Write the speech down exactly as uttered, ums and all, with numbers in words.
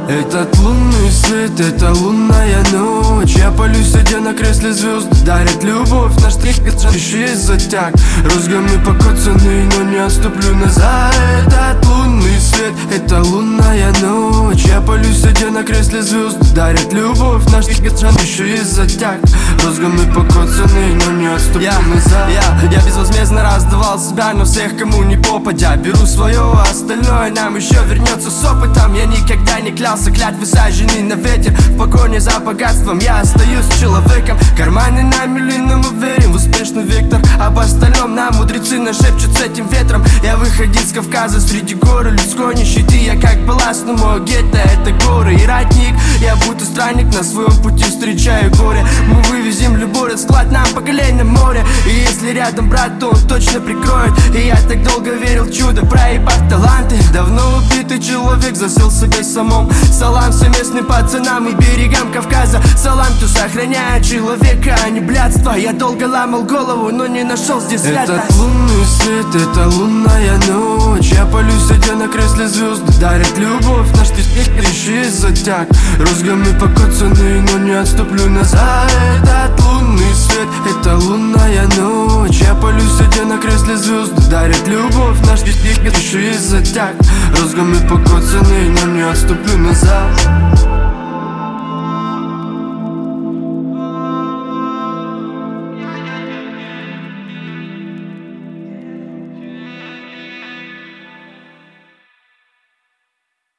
Этот лунный свет, это лунная ночь. Я полю, сидя на кресле, звезды дарят любовь. Наш трек, еще есть затяг. Розгами покоцанный, но не отступлю назад. Этот лунный свет, это лунная ночь. Я полю, сидя на кресле, звезды дарят любовь. Наш трек, еще есть затяг. Розгами покоцанный, но не отступлю я, назад. Я, я безвозмездно раздавал себя, но всех, кому не попадя. Беру свое, а остальное нам еще вернется с опытом. Я никогда не клялся, клятвы сожжены на ветер. В погоне за богатством я остаюсь человеком. Карманы на мили, но мы верим в успешный вектор. Об остальном нам мудрецы нашепчут с этим ветром. Я выходил с Кавказа среди гор людской нищеты. Я как балласт, но мой гетто это горы и родник. Я будто странник, на своем пути встречаю горе. Мы вывезем любой расклад, нам по колено море. И если рядом брат, то он точно прикроет. И я так долго верил в чудо, проебав таланты. Давно убитый человек засел себе самом. Салам всем местным пацанам и берегам Кавказа. Салам, кто сохраняет человека, а не блядство. Я долго ломал голову, но не нашел здесь света. Этот лунный свет, это лунная ночь. Я полю, сидя на кресле, звезды дарят любовь. Наш трек еще есть затяг. Розгами покоцанный, но не отступлю назад. Этот лунный свет, это лунная ночь. Я полю, сидя на кресле, звезды дарят любовь. Наш трек еще есть затяг. Розгами покоцанный, но не отступлю назад.